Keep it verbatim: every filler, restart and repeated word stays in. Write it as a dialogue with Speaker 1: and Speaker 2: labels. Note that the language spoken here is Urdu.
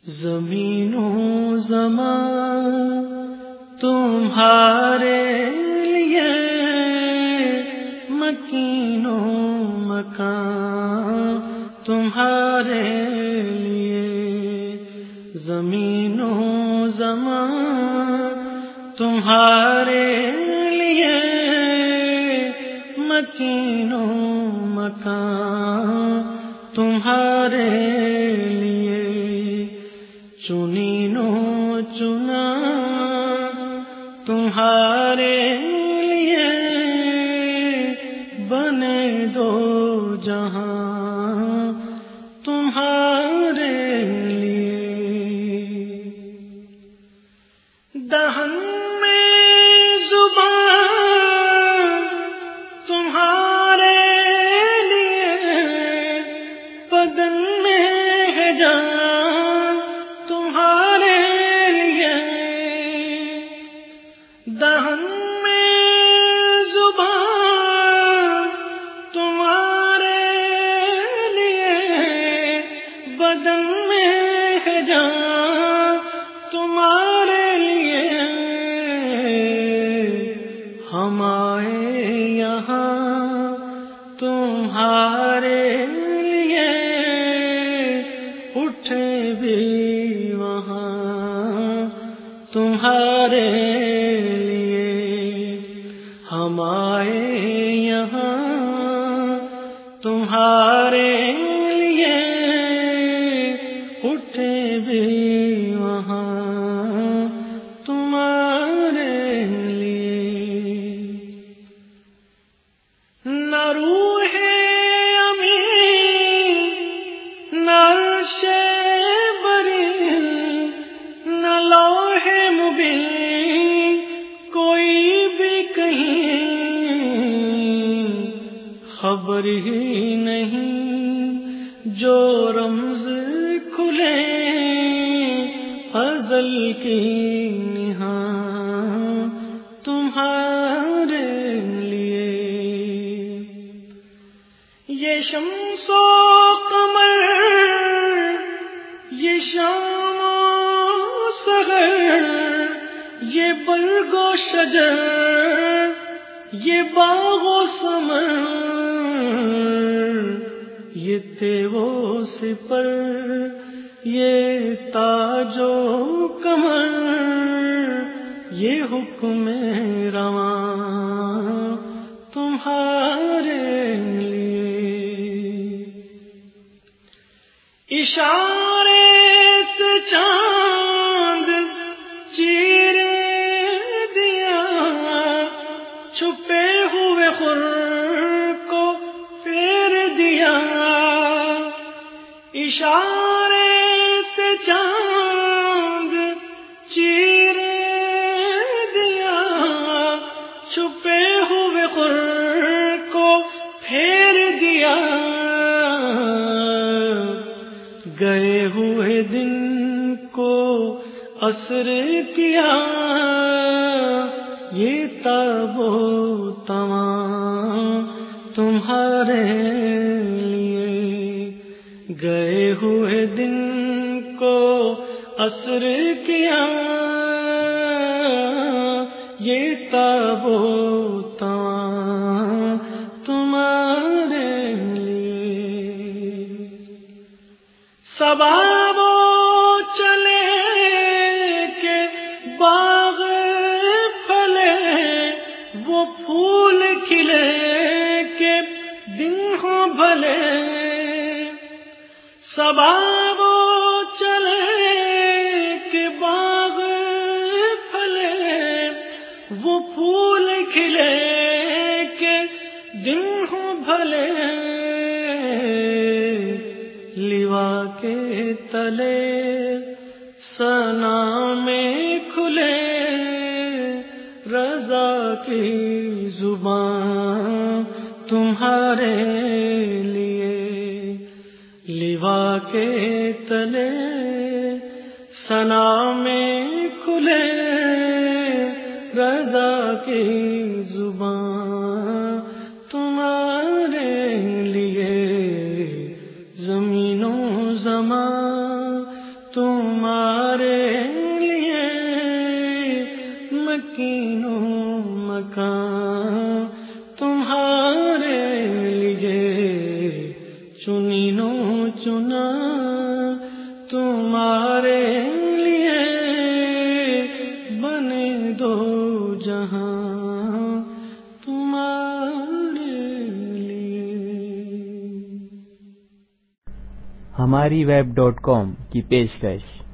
Speaker 1: زمین و زمان تمہارے لیے، مکین و مکان تمہارے لیے، زمین و زمان تمہارے لیے، مکین و مکان تمہارے لیے، چنین و چنا تمہارے لیے، بنے دو جہاں تمہارے لیے، دہن میں زبان تمہارے لیے، بدن میں ہے جان تمہارے لیے، دہن میں زبان تمہارے لیے، بدن میں ہے جان تمہارے لیے، ہم آئے یہاں تمہارے لیے، اٹھے بھی وہاں تمہارے لیے، ہم آئے یہاں تمہارے لیے، اٹھے بھی وہاں تمہارے لیے، نہ روح امین نہ عرش بری نہ لوح مبین، کوئی بھی کہیں خبر ہی نہیں، جو رمز کھلے ازل کی نہاں تمہارے لیے، یہ شمس و قمر یہ شام و سحر، یہ برگ و شجر یہ باغ و ثمر، یہ تیغ و سپر یہ تاج و کمر، یہ حکم رواں تمہارے لیے، اشارے سے چاند چیر دیا، چھپے ہوئے خور کو پھیر دیا، اشارے سے چاند چیر دیا، چھپے ہوئے خور کو پھیر دیا، گئے ہوئے دن کو عصر کیا، یہ تاب و تمام تمہارے لیے، گئے ہوئے دن کو عصر کیا، یہ تاب و تمام تمہارے لیے، صبا وہ چلے کہ باغ پھلے، وہ پھول کھلے کہ دن ہو بھلے، صبا وہ چلے کہ باغ پھلے، وہ پھول کھلے کہ دن ہو بھلے، لیوا کے تلے ثنا میں کھلے، رضا کی زبان تمہارے لیے، لیوا کے تلے ثنا میں کھلے، رضا کی زبان تمہارے لیے، زمین و زمان تمہارے لیے مکین و مکان، تمہارے لیے چنینو چنا، تمہارے لیے بنے دو جہاں، تمہارے لیے۔
Speaker 2: ہماری ویب ڈاٹ کام کی پیشکش